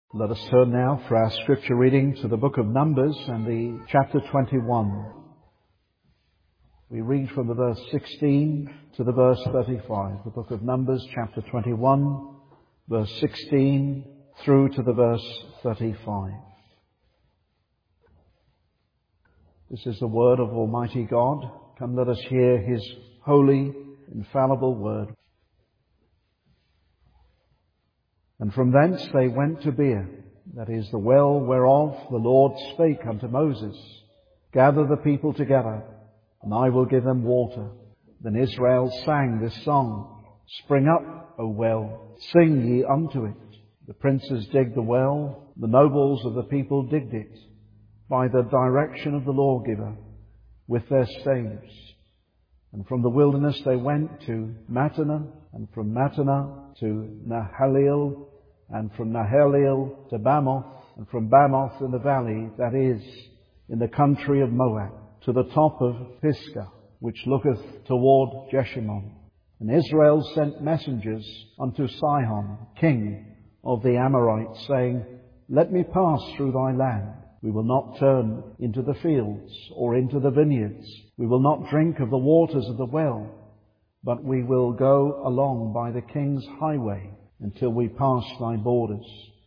Let us turn now for our scripture reading to the book of Numbers and the chapter 21. We read from the verse 16 to the verse 35. The book of Numbers, chapter 21, verse 16 through to the verse 35. This is the word of Almighty God. Come, let us hear His holy, infallible word. And from thence they went to Beer, that is the well whereof the Lord spake unto Moses, Gather the people together, and I will give them water. Then Israel sang this song, Spring up, O well, sing ye unto it. The princes digged the well, the nobles of the people digged it, by the direction of the lawgiver, with their staves. And from the wilderness they went to Mattanah, and from Mattanah to Nahaliel, and from Nahaliel to Bamoth, and from Bamoth in the valley, that is, in the country of Moab, to the top of Pisgah, which looketh toward Jeshimon. And Israel sent messengers unto Sihon, king of the Amorites, saying, Let me pass through thy land. We will not turn into the fields or into the vineyards. We will not drink of the waters of the well, but we will go along by the king's highway until we pass thy borders.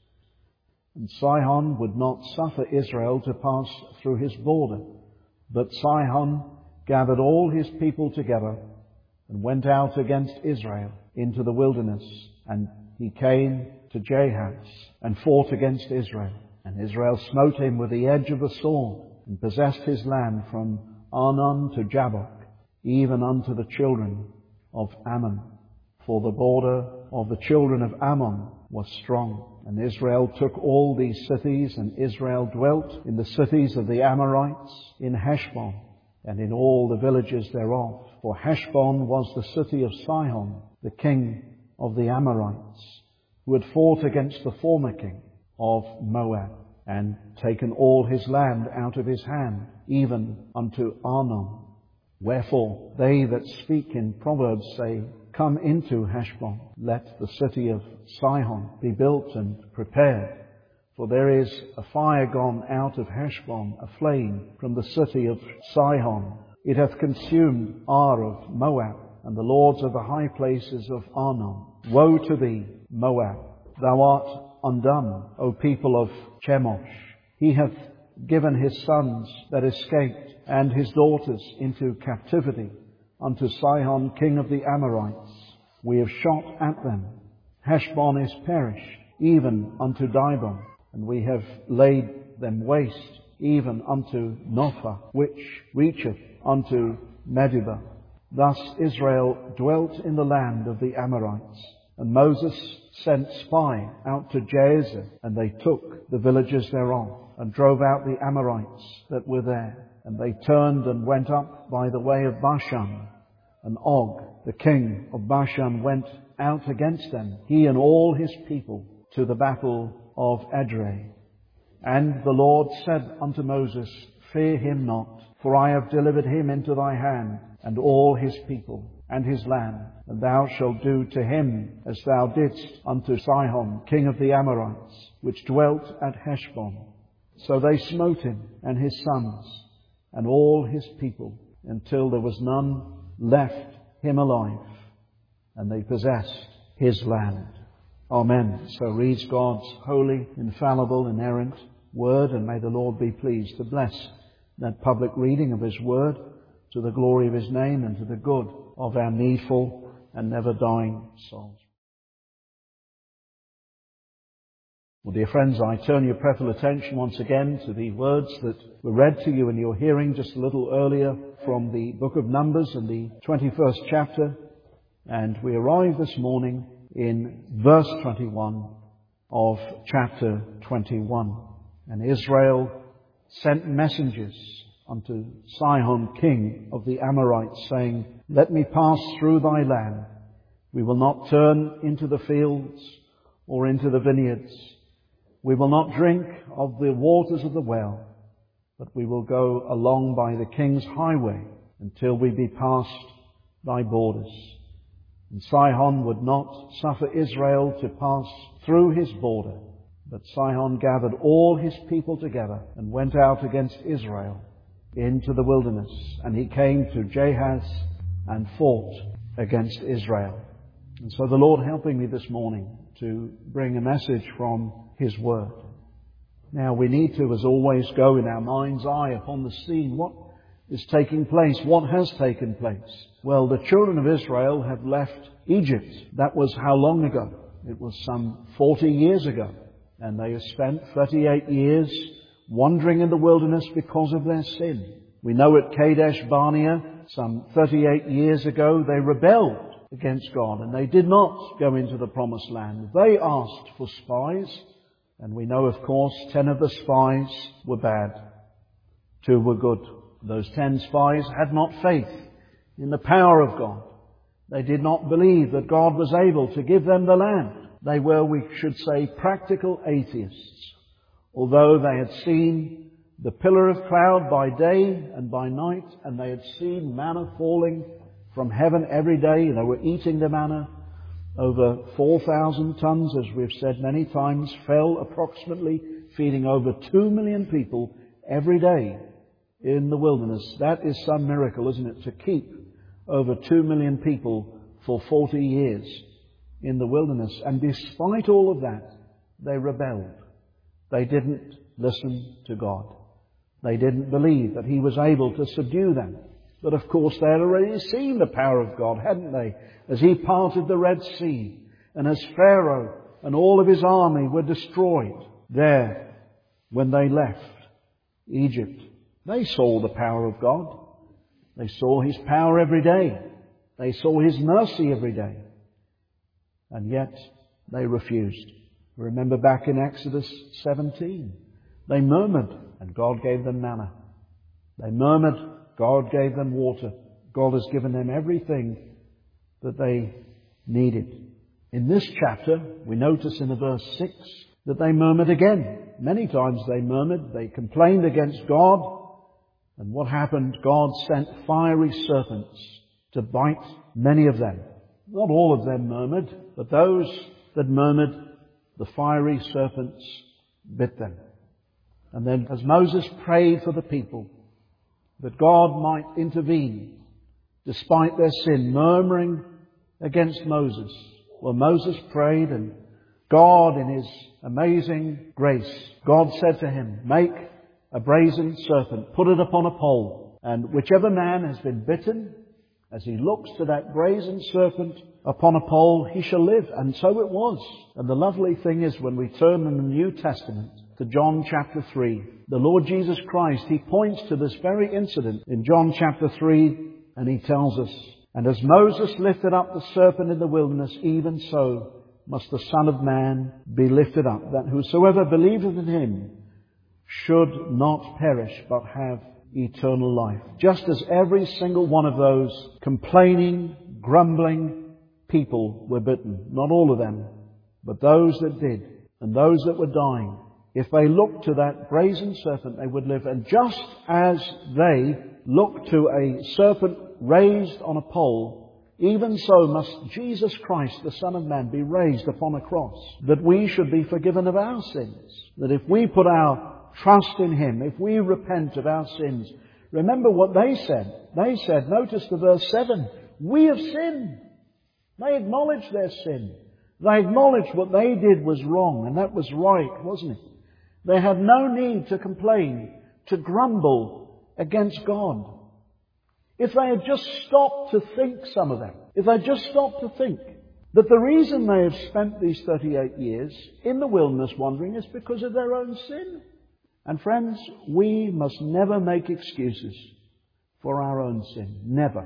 And Sihon would not suffer Israel to pass through his border, but Sihon gathered all his people together and went out against Israel into the wilderness. And he came to Jahaz and fought against Israel. And Israel smote him with the edge of the sword, and possessed his land from Arnon to Jabbok, even unto the children of Ammon. For the border of the children of Ammon was strong. And Israel took all these cities, and Israel dwelt in the cities of the Amorites, in Heshbon, and in all the villages thereof. For Heshbon was the city of Sihon, the king of the Amorites, who had fought against the former king of Moab, and taken all his land out of his hand, even unto Arnon. Wherefore they that speak in Proverbs say, Come into Heshbon, let the city of Sihon be built and prepared. For there is a fire gone out of Heshbon, a flame from the city of Sihon. It hath consumed Ar of Moab, and the lords of the high places of Arnon. Woe to thee, Moab! Thou art undone, O people of Chemosh. He hath given his sons that escaped and his daughters into captivity unto Sihon, king of the Amorites. We have shot at them. Heshbon is perished, even unto Dibon, and we have laid them waste, even unto Nophah, which reacheth unto Medeba. Thus Israel dwelt in the land of the Amorites. And Moses sent spy out to Jazer, and they took the villages thereof, and drove out the Amorites that were there. And they turned and went up by the way of Bashan. And Og, the king of Bashan, went out against them, he and all his people, to the battle of Edrei. And the Lord said unto Moses, Fear him not, for I have delivered him into thy hand, and all his people, and his land, and thou shalt do to him as thou didst unto Sihon, king of the Amorites, which dwelt at Heshbon. So they smote him and his sons, and all his people, until there was none left him alive, and they possessed his land. Amen. So reads God's holy, infallible, inerrant word, and may the Lord be pleased to bless that public reading of his word, to the glory of his name and to the good of our needful and never dying souls. Well, dear friends, I turn your prayerful attention once again to the words that were read to you in your hearing just a little earlier from the book of Numbers in the 21st chapter. And we arrive this morning in verse 21 of chapter 21. And Israel sent messengers unto Sihon, king of the Amorites, saying, Let me pass through thy land. We will not turn into the fields or into the vineyards. We will not drink of the waters of the well, but we will go along by the king's highway until we be past thy borders. And Sihon would not suffer Israel to pass through his border, But Sihon gathered all his people together and went out against Israel into the wilderness. And he came to Jahaz and fought against Israel. And so the Lord helping me this morning to bring a message from His Word. Now we need to, as always, go in our mind's eye upon the scene. What is taking place? What has taken place? Well, the children of Israel have left Egypt. That was how long ago? It was some 40 years ago. And they have spent 38 years wandering in the wilderness because of their sin. We know at Kadesh Barnea, some 38 years ago, they rebelled against God and they did not go into the promised land. They asked for spies, and we know, of course, 10 of the spies were bad. 2 were good. Those 10 spies had not faith in the power of God. They did not believe that God was able to give them the land. They were, we should say, practical atheists. Although they had seen the pillar of cloud by day and by night, and they had seen manna falling from heaven every day, they were eating the manna. Over 4,000 tons, as we've said many times, fell approximately, feeding over 2 million people every day in the wilderness. That is some miracle, isn't it? To keep over 2 million people for 40 years in the wilderness. And despite all of that, they rebelled. They didn't listen to God. They didn't believe that He was able to subdue them. But of course they had already seen the power of God, hadn't they? As He parted the Red Sea, and as Pharaoh and all of his army were destroyed there when they left Egypt. They saw the power of God. They saw His power every day. They saw His mercy every day. And yet they refused. Remember back in Exodus 17. They murmured and God gave them manna. They murmured, God gave them water. God has given them everything that they needed. In this chapter, we notice in verse 6 that they murmured again. Many times they murmured. They complained against God. And what happened? God sent fiery serpents to bite many of them. Not all of them murmured, but those that murmured, the fiery serpents bit them. And then as Moses prayed for the people, that God might intervene despite their sin, murmuring against Moses. Well, Moses prayed, and God, in His amazing grace, God said to him, make a brazen serpent, put it upon a pole, and whichever man has been bitten, as he looks to that brazen serpent upon a pole, he shall live. And so it was. And the lovely thing is, when we turn in the New Testament to John chapter 3, the Lord Jesus Christ, He points to this very incident in John chapter 3, and He tells us, and as Moses lifted up the serpent in the wilderness, even so must the Son of Man be lifted up, that whosoever believeth in Him should not perish, but have eternal life. Just as every single one of those complaining, grumbling people were bitten. Not all of them, but those that did, and those that were dying. If they looked to that brazen serpent, they would live. And just as they looked to a serpent raised on a pole, even so must Jesus Christ, the Son of Man, be raised upon a cross, that we should be forgiven of our sins. That if we put our trust in Him, if we repent of our sins. Remember what they said. They said, notice the verse 7, we have sinned. They acknowledged their sin. They acknowledged what they did was wrong, and that was right, wasn't it? They had no need to complain, to grumble against God. If they had just stopped to think, some of them, if they just stopped to think that the reason they have spent these 38 years in the wilderness wandering is because of their own sin. And friends, we must never make excuses for our own sin. Never.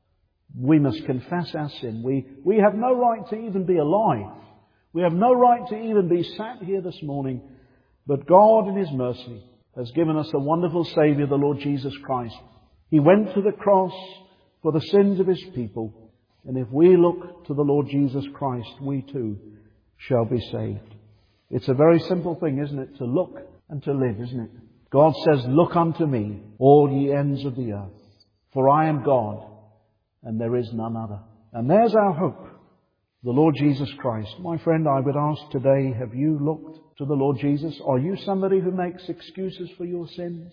We must confess our sin. We have no right to even be alive. We have no right to even be sat here this morning. But God in His mercy has given us a wonderful Saviour, the Lord Jesus Christ. He went to the cross for the sins of His people. And if we look to the Lord Jesus Christ, we too shall be saved. It's a very simple thing, isn't it? To look and to live, isn't it? God says, look unto me, all ye ends of the earth, for I am God, and there is none other. And there's our hope. the Lord Jesus Christ. My friend, I would ask today, have you looked to the Lord Jesus? Are you somebody who makes excuses for your sins?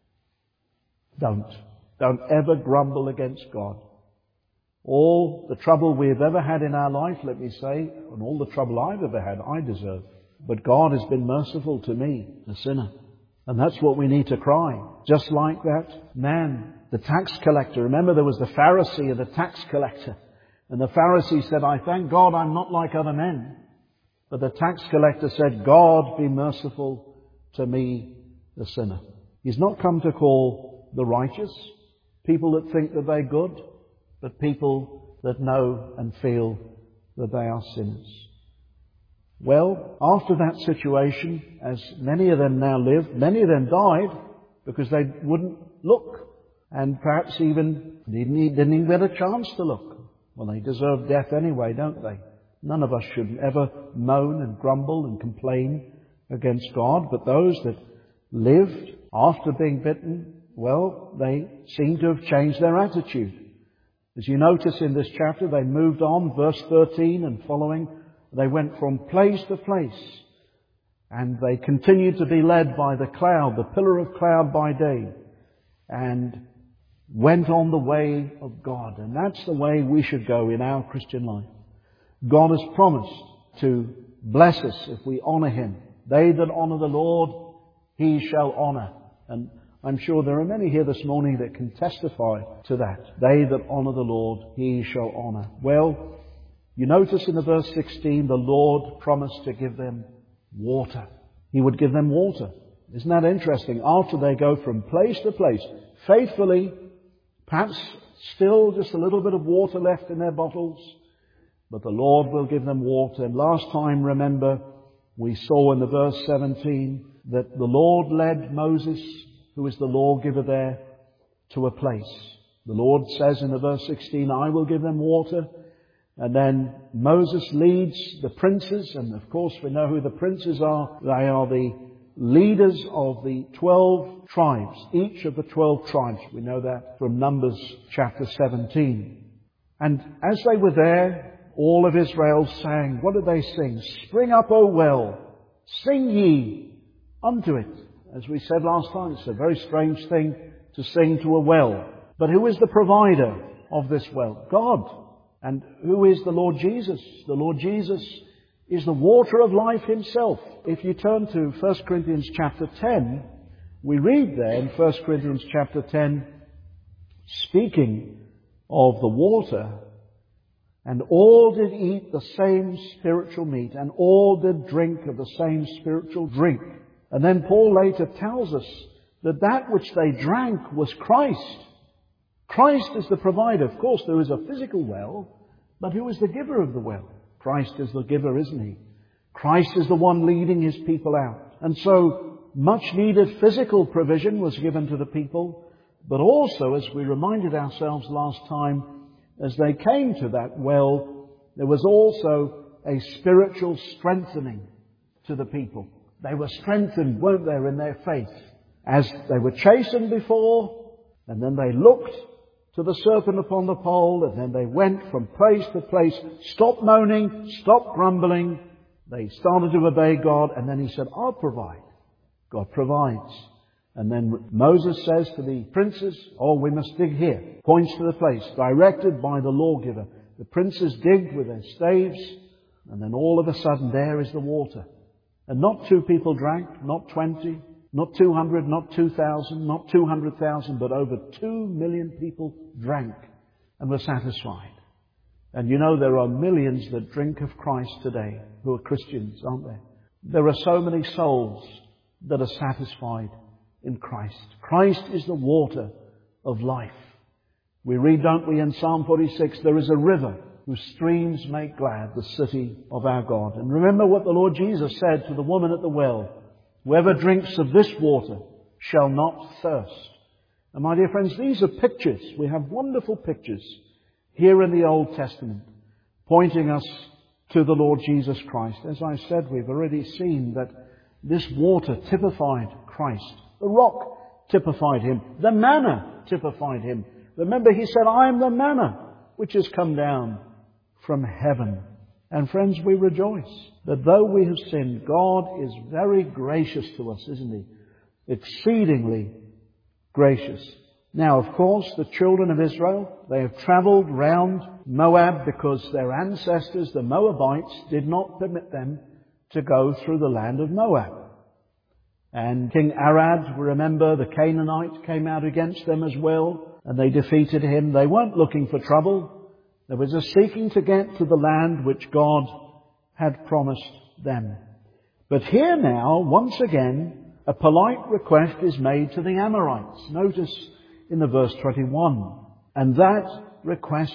Don't ever grumble against God. All the trouble we have ever had in our life, let me say, and all the trouble I've ever had, I deserve. But God has been merciful to me, a sinner. And that's what we need to cry. Just like that man, the tax collector. Remember, there was the Pharisee and the tax collector. And the Pharisee said, I thank God I'm not like other men. But the tax collector said, God be merciful to me, the sinner. He's not come to call the righteous, people that think that they're good, but people that know and feel that they are sinners. Well, after that situation, as many of them now lived, many of them died because they wouldn't look, and perhaps even didn't even get a chance to look. Well, they deserve death anyway, don't they? None of us should ever moan and grumble and complain against God, but those that lived after being bitten, well, they seem to have changed their attitude. As you notice in this chapter, they moved on, verse 13 and following, they went from place to place, and they continued to be led by the cloud, the pillar of cloud by day, and went on the way of God. And that's the way we should go in our Christian life. God has promised to bless us if we honour Him. They that honour the Lord, He shall honour. And I'm sure there are many here this morning that can testify to that. They that honour the Lord, He shall honour. Well, you notice in the verse 16, the Lord promised to give them water. He would give them water. Isn't that interesting? After they go from place to place, faithfully, perhaps still just a little bit of water left in their bottles, but the Lord will give them water. And last time, remember, we saw in the verse 17 that the Lord led Moses, who is the lawgiver there, to a place. The Lord says in the verse 16, I will give them water. And then Moses leads the princes, and of course we know who the princes are. They are the leaders of the 12 tribes, each of the 12 tribes. We know that from Numbers chapter 17. And as they were there, all of Israel sang. What did they sing? Spring up, O well, sing ye unto it. As we said last time, it's a very strange thing to sing to a well. But who is the provider of this well? God. And who is the Lord Jesus? The Lord Jesus is the water of life Himself. If you turn to 1 Corinthians chapter 10, we read there in 1 Corinthians chapter 10, speaking of the water, and all did eat the same spiritual meat, and all did drink of the same spiritual drink. And then Paul later tells us that that which they drank was Christ. Christ is the provider. Of course, there is a physical well, but who is the giver of the well? Christ is the giver, isn't He? Christ is the one leading His people out. And so, much needed physical provision was given to the people, but also, as we reminded ourselves last time, as they came to that well, there was also a spiritual strengthening to the people. They were strengthened, weren't they, in their faith. As they were chastened before, and then they looked to the serpent upon the pole, and then they went from place to place, stopped moaning, stopped grumbling. They started to obey God, and then He said, I'll provide. God provides. And then Moses says to the princes, we must dig here. Points to the place, directed by the lawgiver. The princes digged with their staves, and then all of a sudden there is the water. And not 2 people drank, not 20, not 200, not 2,000, not 200,000, but over 2 million people drank and were satisfied. And you know there are millions that drink of Christ today who are Christians, aren't there? There are so many souls that are satisfied in Christ. Christ is the water of life. We read, don't we, in Psalm 46, there is a river whose streams make glad the city of our God. And remember what the Lord Jesus said to the woman at the well. Whoever drinks of this water shall not thirst. And my dear friends, these are pictures. We have wonderful pictures here in the Old Testament pointing us to the Lord Jesus Christ. As I said, we've already seen that this water typified Christ. The rock typified Him. The manna typified Him. Remember, He said, I am the manna which has come down from heaven. And friends, we rejoice that though we have sinned, God is very gracious to us, isn't He? Exceedingly gracious. Now, of course, the children of Israel, they have travelled round Moab because their ancestors, the Moabites, did not permit them to go through the land of Moab. And King Arad, remember, the Canaanite came out against them as well, and they defeated him. They weren't looking for trouble. They were just seeking to get to the land which God had promised them. But here now, once again, a polite request is made to the Amorites. Notice in the verse 21. And that request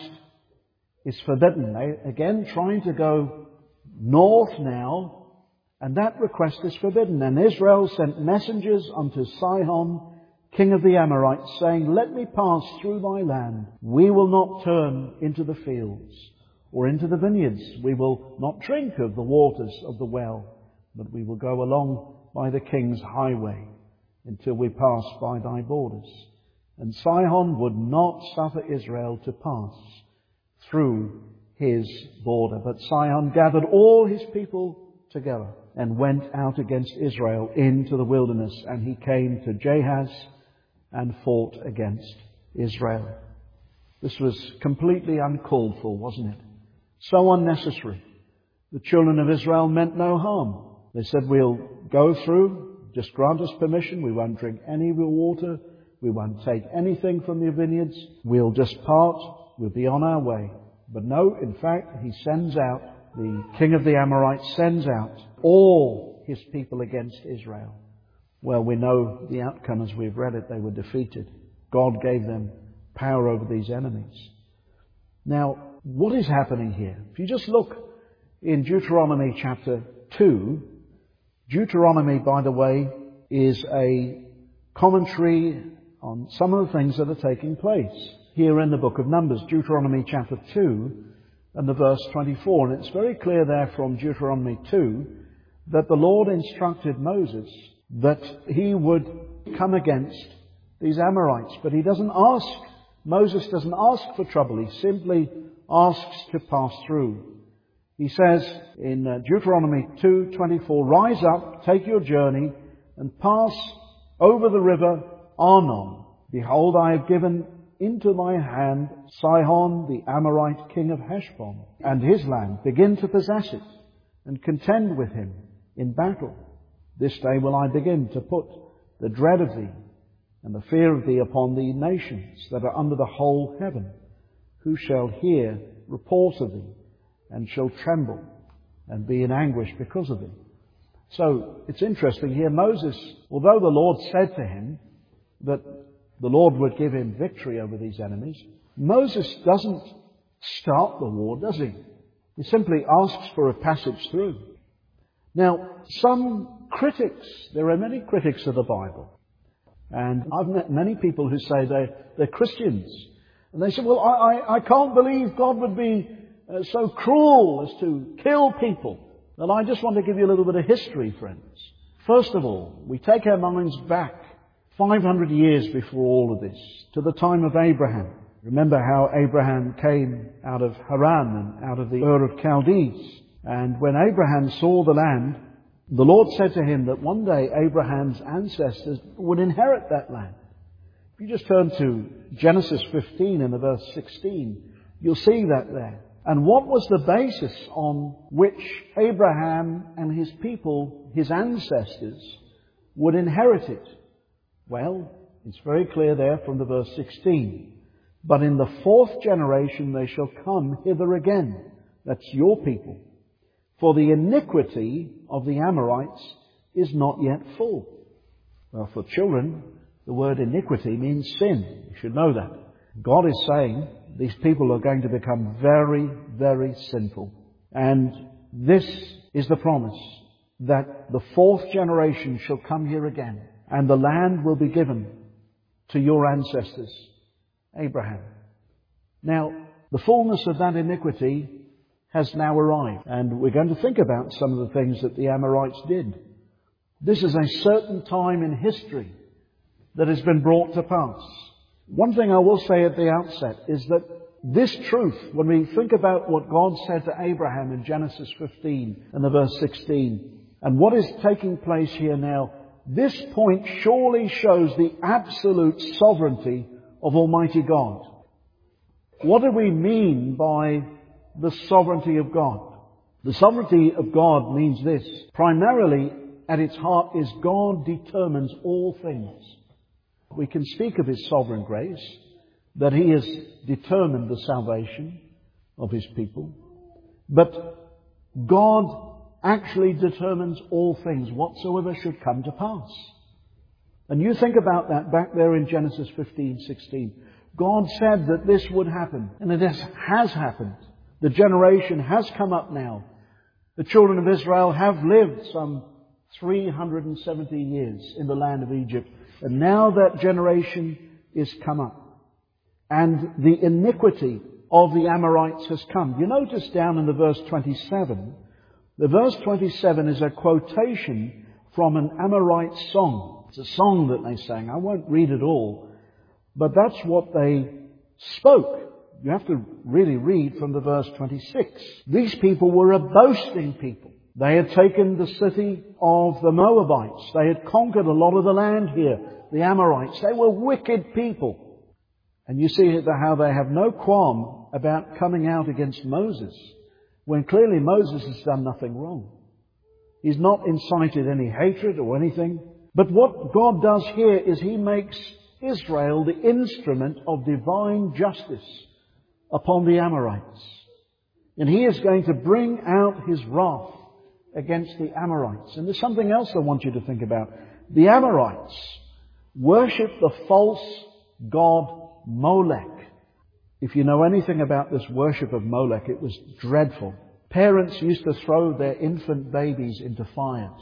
is forbidden. They, again, trying to go north now, and that request is forbidden. And Israel sent messengers unto Sihon, king of the Amorites, saying, Let me pass through thy land. We will not turn into the fields or into the vineyards. We will not drink of the waters of the well, but we will go along by the king's highway until we pass by thy borders. And Sihon would not suffer Israel to pass through his border. But Sihon gathered all his people together and went out against Israel into the wilderness. And he came to Jahaz and fought against Israel. This was completely uncalled for, wasn't it? So unnecessary. The children of Israel meant no harm. They said, we'll go through, just grant us permission. We won't drink any of your water. We won't take anything from your vineyards. We'll just part. We'll be on our way. But no, in fact, he sends out, the king of the Amorites sends out all his people against Israel. Well, we know the outcome as we've read it. They were defeated. God gave them power over these enemies. Now, what is happening here? If you just look in Deuteronomy chapter 2, Deuteronomy, by the way, is a commentary on some of the things that are taking place here in the book of Numbers, Deuteronomy chapter 2 and the verse 24. And it's very clear there from Deuteronomy 2 that the Lord instructed Moses that he would come against these Amorites. But he doesn't ask, Moses doesn't ask for trouble. He simply asks to pass through. He says in Deuteronomy 2:24, Rise up, take your journey, and pass over the river Arnon. Behold, I have given into thy hand Sihon, the Amorite king of Heshbon, and his land. Begin to possess it, and contend with him in battle. This day will I begin to put the dread of thee and the fear of thee upon the nations that are under the whole heaven, who shall hear report of thee, and shall tremble and be in anguish because of thee. So it's interesting here, Moses, although the Lord said to him that the Lord would give him victory over these enemies, Moses doesn't start the war, does he? He simply asks for a passage through. Now, some critics, there are many critics of the Bible, and I've met many people who say they're Christians, and they say, well, I can't believe God would be so cruel as to kill people. And I just want to give you a little bit of history, friends. First of all, we take our minds back 500 years before all of this, to the time of Abraham. Remember how Abraham came out of Haran and out of the Ur of Chaldees. And when Abraham saw the land, the Lord said to him that one day Abraham's ancestors would inherit that land. If you just turn to Genesis 15 and the verse 16, you'll see that there. And what was the basis on which Abraham and his people, his ancestors, would inherit it? Well, it's very clear there from the verse 16. But in the fourth generation they shall come hither again. That's your people. For the iniquity of the Amorites is not yet full. Well, for children, the word iniquity means sin. You should know that. God is saying these people are going to become very, very sinful. And this is the promise, that the fourth generation shall come here again, and the land will be given to your ancestors, Abraham. Now, the fullness of that iniquity has now arrived, and we're going to think about some of the things that the Amorites did. This is a certain time in history that has been brought to pass. One thing I will say at the outset is that This truth, when we think about what God said to Abraham in Genesis 15 and the verse 16, and what is taking place here now, this point surely shows the absolute sovereignty of Almighty God. What do we mean by the sovereignty of God? The sovereignty of God means this. Primarily, at its heart, is God determines all things. We can speak of His sovereign grace, that He has determined the salvation of His people. But God actually determines all things, whatsoever should come to pass. And you think about that back there in Genesis 15:16. God said that this would happen, and it has happened. The generation has come up now. The children of Israel have lived some 370 years in the land of Egypt, and now that generation is come up. And the iniquity of the Amorites has come. You notice down in the verse 27, the verse 27 is a quotation from an Amorite song. It's a song that they sang. I won't read it all, but that's what they spoke. You have to really read from the verse 26. These people were a boasting people. They had taken the city of the Moabites. They had conquered a lot of the land here, the Amorites. They were wicked people. And you see how they have no qualm about coming out against Moses, when clearly Moses has done nothing wrong. He's not incited any hatred or anything. But what God does here is He makes Israel the instrument of divine justice upon the Amorites. And He is going to bring out His wrath against the Amorites. And there's something else I want you to think about. The Amorites worship the false god Molech. If you know anything about this worship of Molech, it was dreadful. Parents used to throw their infant babies into fires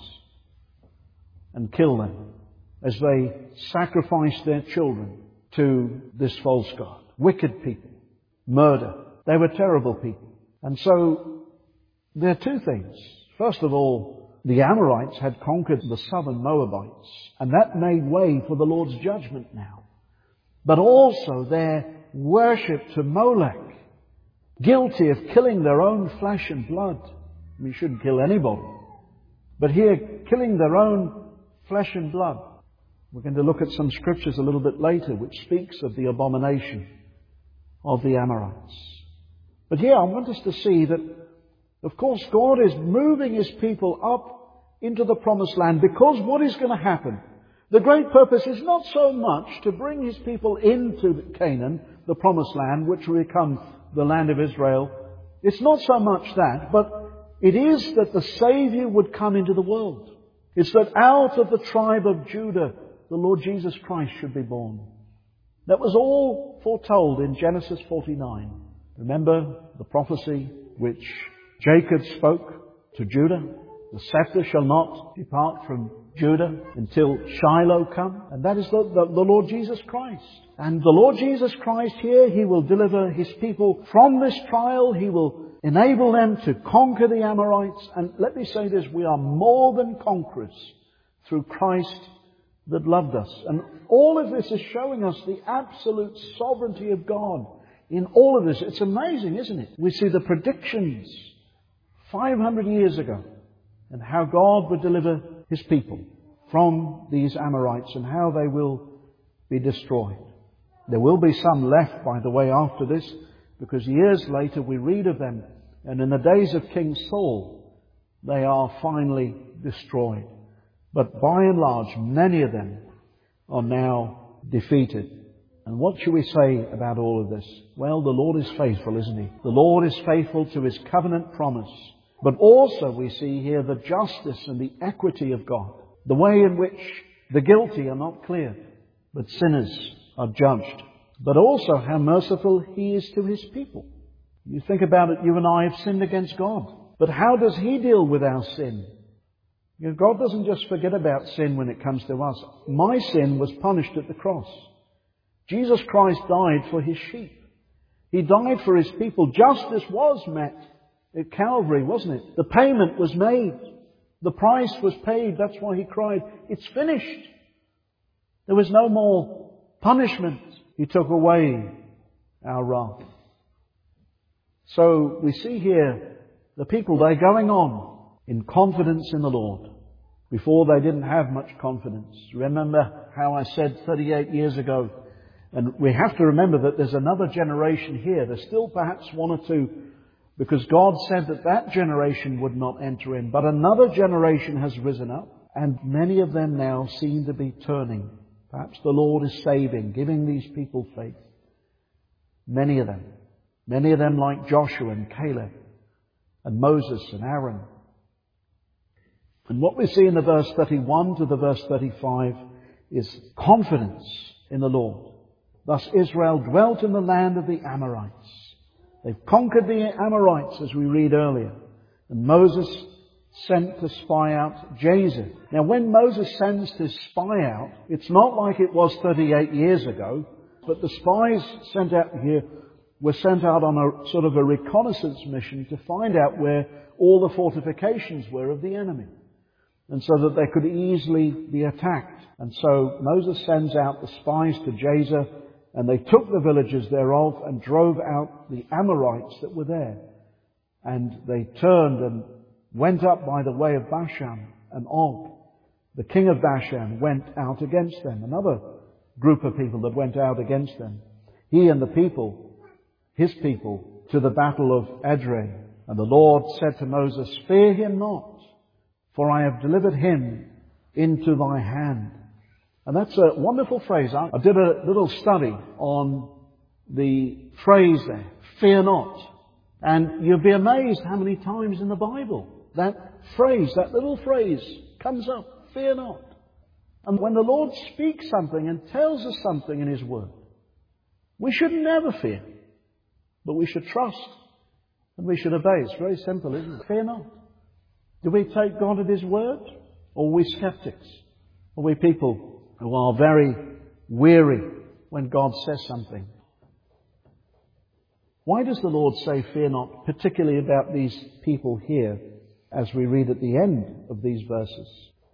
and kill them as they sacrificed their children to this false god. Wicked people. Murder. They were terrible people. And so there are two things. First of all, the Amorites had conquered the southern Moabites, and that made way for the Lord's judgment now. But also their worship to Molech, guilty of killing their own flesh and blood. We shouldn't kill anybody. But here, killing their own flesh and blood. We're going to look at some scriptures a little bit later which speaks of the abomination of the Amorites. But here I want us to see that, of course, God is moving His people up into the promised land, because what is going to happen? The great purpose is not so much to bring His people into Canaan, the promised land, which will become the land of Israel. It's not so much that, but it is that the Saviour would come into the world. It's that out of the tribe of Judah, the Lord Jesus Christ should be born. That was all foretold in Genesis 49. Remember the prophecy which Jacob spoke to Judah? The scepter shall not depart from Judah until Shiloh come. And that is the Lord Jesus Christ. And the Lord Jesus Christ here, He will deliver His people from this trial. He will enable them to conquer the Amorites. And let me say this, we are more than conquerors through Christ that loved us. And all of this is showing us the absolute sovereignty of God in all of this. It's amazing, isn't it? We see the predictions 500 years ago and how God would deliver His people from these Amorites and how they will be destroyed. There will be some left, by the way, after this, because years later we read of them, and in the days of King Saul, they are finally destroyed. But by and large, many of them are now defeated. And what should we say about all of this? Well, the Lord is faithful, isn't He? The Lord is faithful to His covenant promise. But also we see here the justice and the equity of God. The way in which the guilty are not cleared, but sinners are judged. But also how merciful He is to His people. You think about it, you and I have sinned against God. But how does He deal with our sin? You know, God doesn't just forget about sin when it comes to us. My sin was punished at the cross. Jesus Christ died for His sheep. He died for His people. Justice was met at Calvary, wasn't it? The payment was made. The price was paid. That's why He cried, "It's finished." There was no more punishment. He took away our wrath. So we see here the people, they're going on in confidence in the Lord. Before they didn't have much confidence. Remember how I said 38 years ago, and we have to remember that there's another generation here. There's still perhaps one or two, because God said that that generation would not enter in. But another generation has risen up, and many of them now seem to be turning. Perhaps the Lord is saving, giving these people faith. Many of them like Joshua and Caleb and Moses and Aaron. And what we see in the verse 31 to the verse 35 is confidence in the Lord. Thus Israel dwelt in the land of the Amorites. They've conquered the Amorites, as we read earlier. And Moses sent to spy out Jazer. Now when Moses sends to spy out, it's not like it was 38 years ago, but the spies sent out here were sent out on a sort of a reconnaissance mission to find out where all the fortifications were of the enemy, and so that they could easily be attacked. And so Moses sends out the spies to Jazer, and they took the villages thereof and drove out the Amorites that were there. And they turned and went up by the way of Bashan, and Og, the king of Bashan, went out against them. Another group of people that went out against them. He and the people, his people, to the battle of Edrei. And the Lord said to Moses, "Fear him not, for I have delivered him into thy hand." And that's a wonderful phrase. I did a little study on the phrase there, fear not. And you'll be amazed how many times in the Bible that phrase, that little phrase, comes up, fear not. And when the Lord speaks something and tells us something in His Word, we should never fear, but we should trust and we should obey. It's very simple, isn't it? Fear not. Do we take God at His word? Or are we skeptics? Are we people who are very weary when God says something? Why does the Lord say fear not, particularly about these people here, as we read at the end of these verses?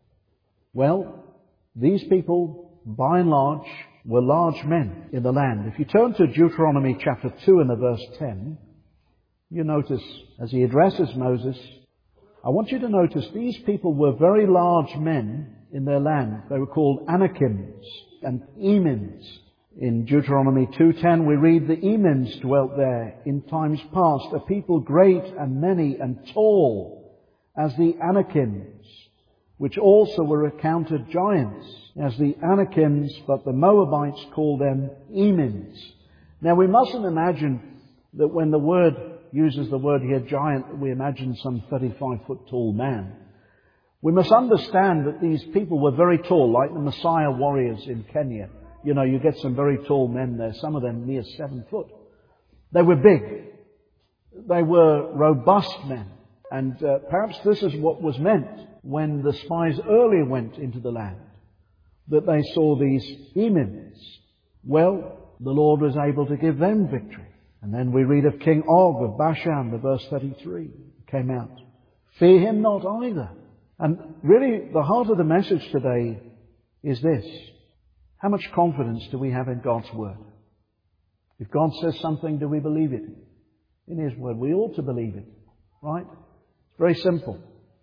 Well, these people, by and large, were large men in the land. If you turn to Deuteronomy chapter 2 and the verse 10, you notice as he addresses Moses, I want you to notice these people were very large men in their land. They were called Anakims and Emims. In Deuteronomy 2:10 we read the Emims dwelt there in times past, a people great and many and tall as the Anakims, which also were accounted giants as the Anakims, but the Moabites called them Emims. Now we mustn't imagine that when the word uses the word here giant, we imagine some 35-foot tall man. We must understand that these people were very tall, like the Messiah warriors in Kenya. You know, you get some very tall men there, some of them near 7 foot. They were big. They were robust men. And perhaps this is what was meant when the spies earlier went into the land, that they saw these Emims. Well, the Lord was able to give them victory. And then we read of King Og of Bashan, the verse 33 came out. Fear him not either. And really, the heart of the message today is this. How much confidence do we have in God's Word? If God says something, do we believe it? In His Word, we ought to believe it. Right? It's very simple.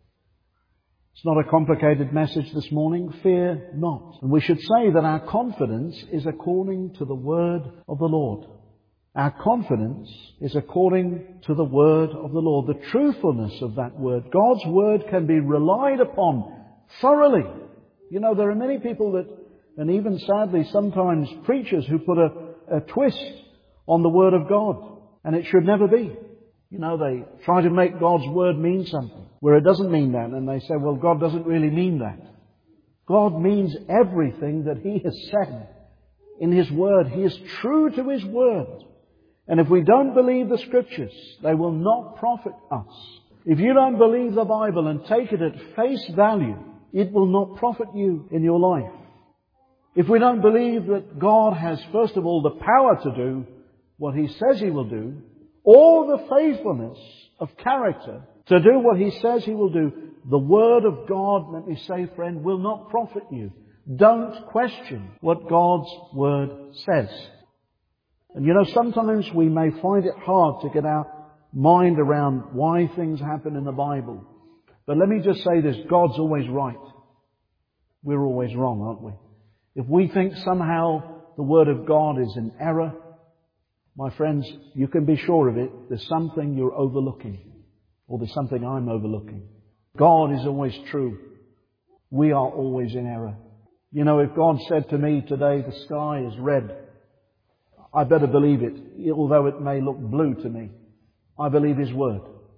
It's not a complicated message this morning. Fear not. And we should say that our confidence is according to the Word of the Lord. Our confidence is according to the Word of the Lord, the truthfulness of that Word. God's Word can be relied upon thoroughly. You know, there are many people that, and even sadly sometimes preachers, who put a twist on the Word of God, and it should never be. You know, they try to make God's Word mean something where it doesn't mean that, and they say, well, God doesn't really mean that. God means everything that He has said in His Word. He is true to His Word. And if we don't believe the Scriptures, they will not profit us. If you don't believe the Bible and take it at face value, it will not profit you in your life. If we don't believe that God has, first of all, the power to do what He says He will do, or the faithfulness of character to do what He says He will do, the Word of God, let me say, friend, will not profit you. Don't question what God's Word says. And you know, sometimes we may find it hard to get our mind around why things happen in the Bible. But let me just say this, God's always right. We're always wrong, aren't we? If we think somehow the Word of God is in error, my friends, you can be sure of it, there's something you're overlooking. Or there's something I'm overlooking. God is always true. We are always in error. You know, if God said to me today, the sky is red, I better believe it, although it may look blue to me. I believe His Word.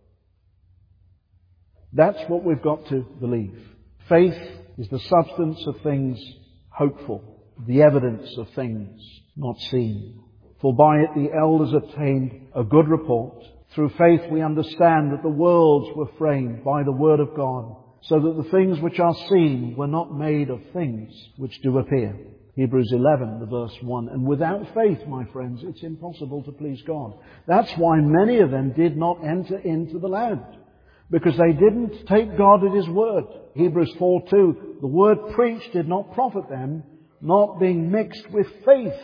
That's what we've got to believe. Faith is the substance of things hoped for, the evidence of things not seen. For by it the elders obtained a good report. Through faith we understand that the worlds were framed by the Word of God, so that the things which are seen were not made of things which do appear. Hebrews 11, the verse 1. And without faith, my friends, it's impossible to please God. That's why many of them did not enter into the land, because they didn't take God at His word. Hebrews 4:2, the word preached did not profit them, not being mixed with faith.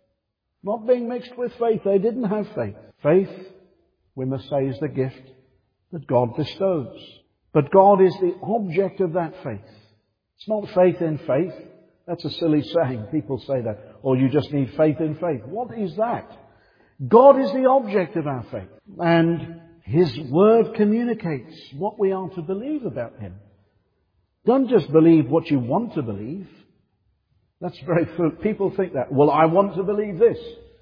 Not being mixed with faith. They didn't have faith. Faith, we must say, is the gift that God bestows. But God is the object of that faith. It's not faith in faith. That's a silly saying. People say that. Or you just need faith in faith. What is that? God is the object of our faith. And His Word communicates what we are to believe about Him. Don't just believe what you want to believe. That's very foolish. People think that. Well, I want to believe this.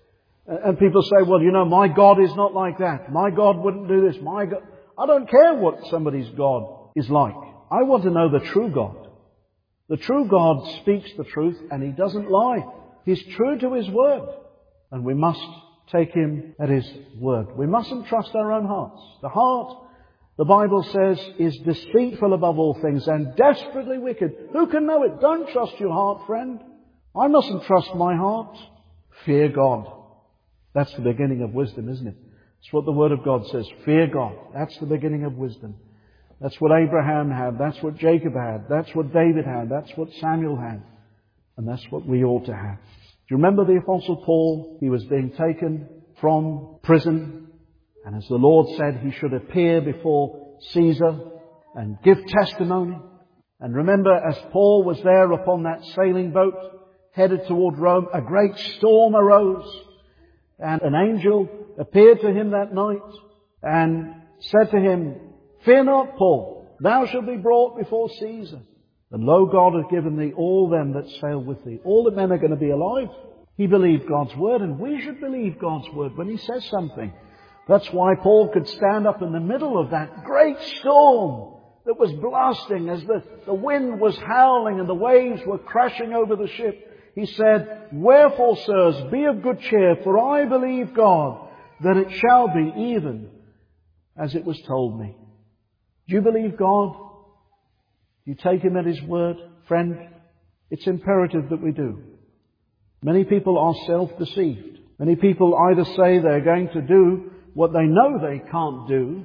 And people say, well, you know, my God is not like that. My God wouldn't do this. My God. I don't care what somebody's God is like. I want to know the true God. The true God speaks the truth and He doesn't lie. He's true to His word. And we must take Him at His word. We mustn't trust our own hearts. The heart, the Bible says, is deceitful above all things and desperately wicked. Who can know it? Don't trust your heart, friend. I mustn't trust my heart. Fear God. That's the beginning of wisdom, isn't it? That's what the Word of God says. Fear God. That's the beginning of wisdom. That's what Abraham had. That's what Jacob had. That's what David had. That's what Samuel had. And that's what we ought to have. Do you remember the Apostle Paul? He was being taken from prison. And as the Lord said, he should appear before Caesar and give testimony. And remember, as Paul was there upon that sailing boat, headed toward Rome, a great storm arose. And an angel appeared to him that night and said to him, Fear not, Paul, thou shalt be brought before Caesar. And lo, God hath given thee all them that sail with thee. All the men are going to be alive. He believed God's word, and we should believe God's word when He says something. That's why Paul could stand up in the middle of that great storm that was blasting as the wind was howling and the waves were crashing over the ship. He said, Wherefore, sirs, be of good cheer, for I believe God, that it shall be even as it was told me. Do you believe God? Do you take Him at His word? Friend, it's imperative that we do. Many people are self-deceived. Many people either say they're going to do what they know they can't do,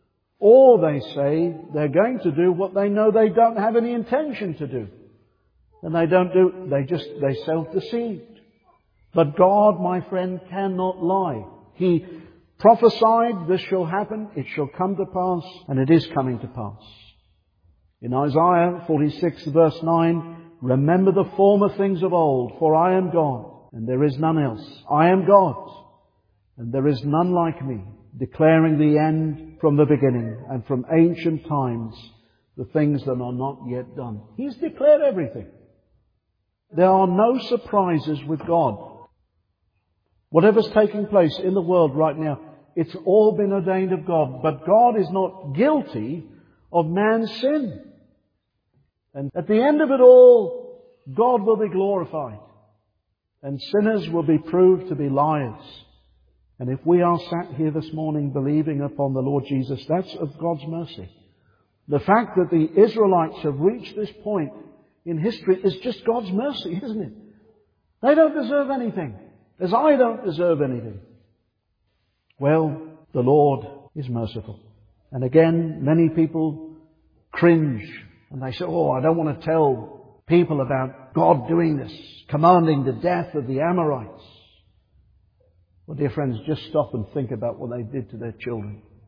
or they say they're going to do what they know they don't have any intention to do. And they don't do, they self-deceived. But God, my friend, cannot lie. He prophesied this shall happen, it shall come to pass, and it is coming to pass. In Isaiah 46 verse 9, Remember the former things of old, for I am God, and there is none else. I am God, and there is none like me, declaring the end from the beginning, and from ancient times the things that are not yet done. He's declared everything. There are no surprises with God. Whatever's taking place in the world right now, it's all been ordained of God. But God is not guilty of man's sin. And at the end of it all, God will be glorified. And sinners will be proved to be liars. And if we are sat here this morning believing upon the Lord Jesus, that's of God's mercy. The fact that the Israelites have reached this point in history is just God's mercy, isn't it? They don't deserve anything, as I don't deserve anything. Well, the Lord is merciful. And again, many people cringe and they say, I don't want to tell people about God doing this, commanding the death of the Amorites. Well, dear friends, just stop and think about what they did to their children.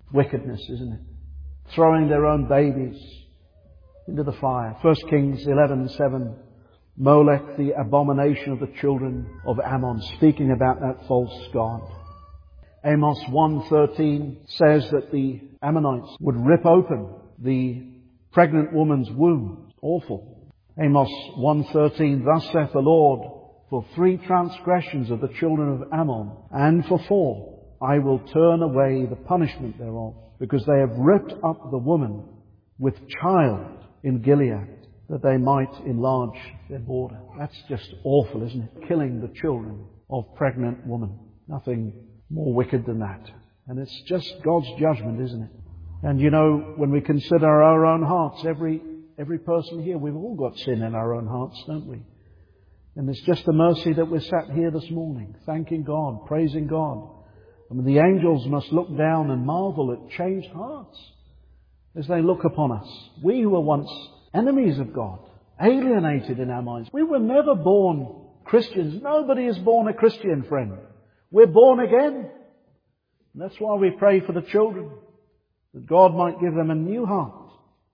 wickedness, isn't it? Throwing their own babies into the fire. 1 Kings 11:7. Molech, the abomination of the children of Ammon, speaking about that false god. Amos 1:13 says that the Ammonites would rip open the pregnant woman's womb. Awful. Amos 1:13, thus saith the Lord, for 3 transgressions of the children of Ammon, and for 4, I will turn away the punishment thereof, because they have ripped up the woman with child in Gilead, that they might enlarge their border. That's just awful, isn't it? Killing the children of pregnant women. Nothing more wicked than that. And it's just God's judgment, isn't it? And you know, when we consider our own hearts, every person here, we've all got sin in our own hearts, don't we? And it's just a mercy that we're sat here this morning, thanking God, praising God. I mean, the angels must look down and marvel at changed hearts as they look upon us. We who were once enemies of God, alienated in our minds. We were never born Christians. Nobody is born a Christian, friend. We're born again. And that's why we pray for the children, that God might give them a new heart.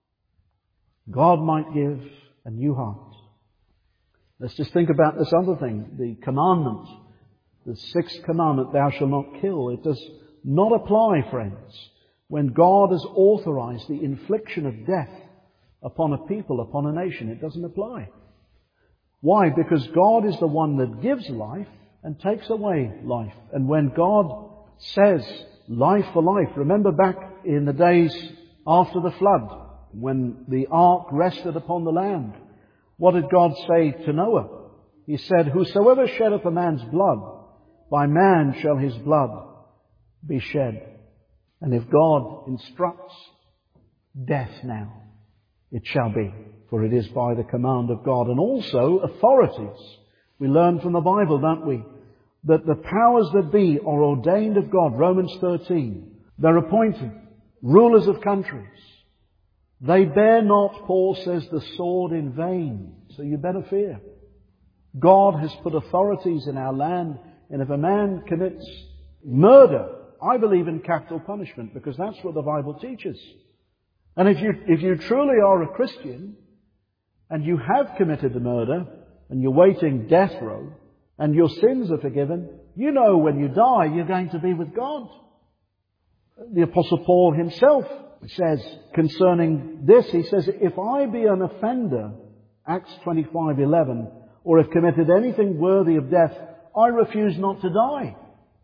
God might give a new heart. Let's just think about this other thing, the commandment, the 6th commandment, thou shalt not kill. It does not apply, friends, when God has authorized the infliction of death upon a people, upon a nation. It doesn't apply. Why? Because God is the one that gives life and takes away life. And when God says life for life, remember back in the days after the flood, when the ark rested upon the land, what did God say to Noah? He said, whosoever sheddeth a man's blood, by man shall his blood be shed. And if God instructs death now, it shall be, for it is by the command of God. And also authorities. We learn from the Bible, don't we, that the powers that be are ordained of God. Romans 13. They're appointed rulers of countries. They bear not, Paul says, the sword in vain. So you better fear. God has put authorities in our land, and if a man commits murder, I believe in capital punishment, because that's what the Bible teaches. And if you truly are a Christian, and you have committed a murder, and you're waiting death row, and your sins are forgiven, you know when you die, you're going to be with God. The Apostle Paul himself says concerning this, he says, if I be an offender, Acts 25:11, or have committed anything worthy of death, I refuse not to die.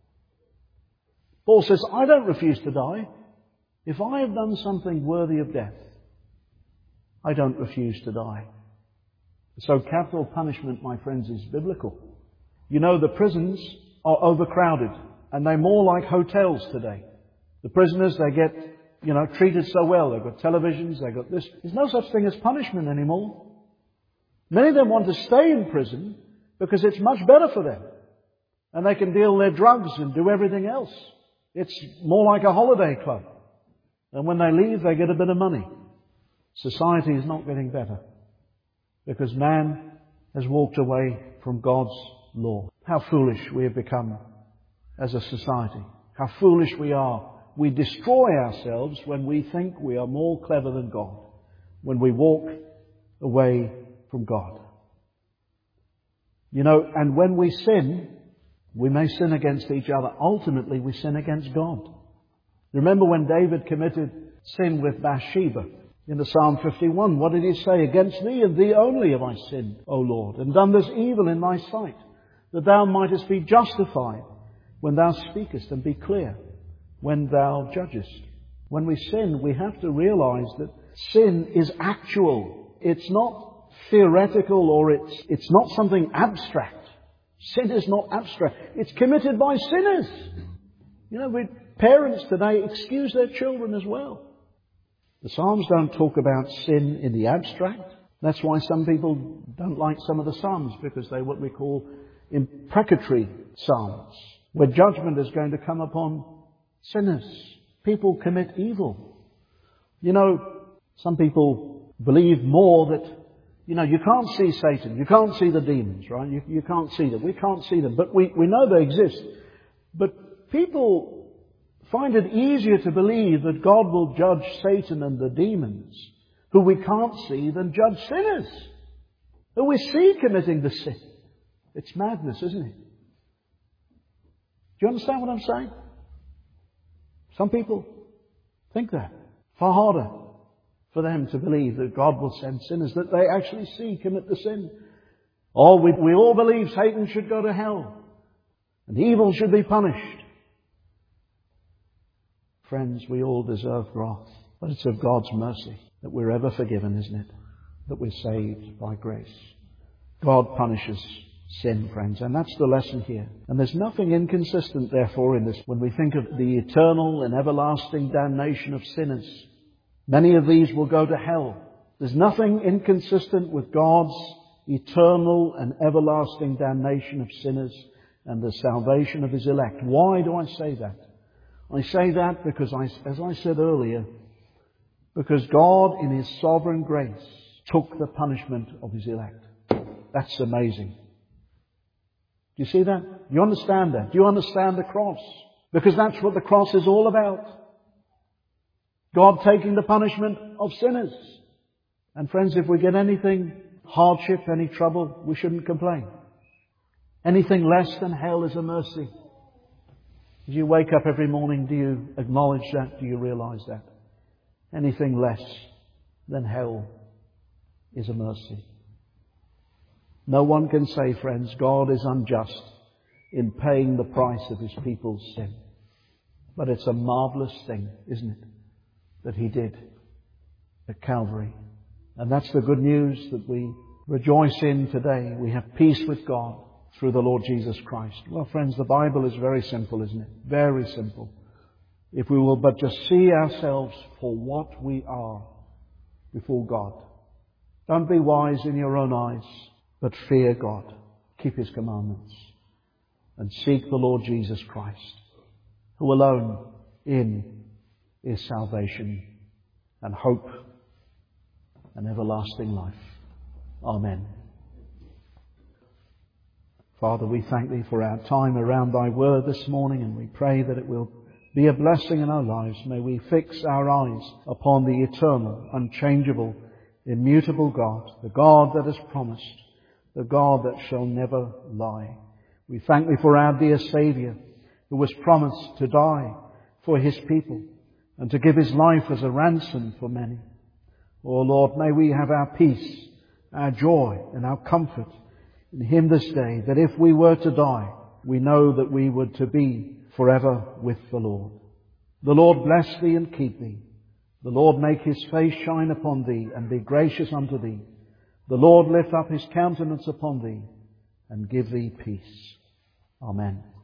Paul says, I don't refuse to die. If I have done something worthy of death, I don't refuse to die. So capital punishment, my friends, is biblical. You know, the prisons are overcrowded, and they're more like hotels today. The prisoners, they get, treated so well. They've got televisions, they've got this. There's no such thing as punishment anymore. Many of them want to stay in prison because it's much better for them. And they can deal their drugs and do everything else. It's more like a holiday club. And when they leave, they get a bit of money. Society is not getting better because man has walked away from God's law. How foolish we have become as a society. How foolish we are. We destroy ourselves when we think we are more clever than God, when we walk away from God. And when we sin, we may sin against each other. Ultimately, we sin against God. Remember when David committed sin with Bathsheba in the Psalm 51, what did he say? Against thee and thee only have I sinned, O Lord, and done this evil in thy sight, that thou mightest be justified when thou speakest, and be clear when thou judgest. When we sin, we have to realize that sin is actual. It's not theoretical, or it's not something abstract. Sin is not abstract. It's committed by sinners. Parents today excuse their children as well. The Psalms don't talk about sin in the abstract. That's why some people don't like some of the Psalms, because they're what we call imprecatory Psalms, where judgment is going to come upon sinners. People commit evil. Some people believe more that, you can't see Satan. You can't see the demons, right? You can't see them. We can't see them. But we know they exist. But people find it easier to believe that God will judge Satan and the demons, who we can't see, than judge sinners, who we see committing the sin. It's madness, isn't it? Do you understand what I'm saying? Some people think that. Far harder for them to believe that God will send sinners that they actually see commit the sin. Oh, we all believe Satan should go to hell and evil should be punished. Friends, we all deserve wrath, but it's of God's mercy that we're ever forgiven, isn't it? That we're saved by grace. God punishes sin, friends, and that's the lesson here. And there's nothing inconsistent, therefore, in this when we think of the eternal and everlasting damnation of sinners. Many of these will go to hell. There's nothing inconsistent with God's eternal and everlasting damnation of sinners and the salvation of His elect. Why do I say that? I say that because, as I said earlier, because God in His sovereign grace took the punishment of His elect. That's amazing. Do you see that? You understand that? Do you understand the cross? Because that's what the cross is all about. God taking the punishment of sinners. And friends, if we get anything, hardship, any trouble, we shouldn't complain. Anything less than hell is a mercy. As you wake up every morning, do you acknowledge that? Do you realize that? Anything less than hell is a mercy. No one can say, friends, God is unjust in paying the price of His people's sin. But it's a marvelous thing, isn't it, that He did at Calvary. And that's the good news that we rejoice in today. We have peace with God through the Lord Jesus Christ. Well, friends, the Bible is very simple, isn't it? Very simple. If we will but just see ourselves for what we are before God. Don't be wise in your own eyes, but fear God. Keep His commandments. And seek the Lord Jesus Christ, who alone in is salvation and hope and everlasting life. Amen. Father, we thank Thee for our time around Thy Word this morning, and we pray that it will be a blessing in our lives. May we fix our eyes upon the eternal, unchangeable, immutable God, the God that has promised, the God that shall never lie. We thank Thee for our dear Saviour, who was promised to die for His people and to give His life as a ransom for many. Oh Lord, may we have our peace, our joy and our comfort in Him this day, that if we were to die, we know that we were to be forever with the Lord. The Lord bless thee and keep thee. The Lord make His face shine upon thee and be gracious unto thee. The Lord lift up His countenance upon thee and give thee peace. Amen.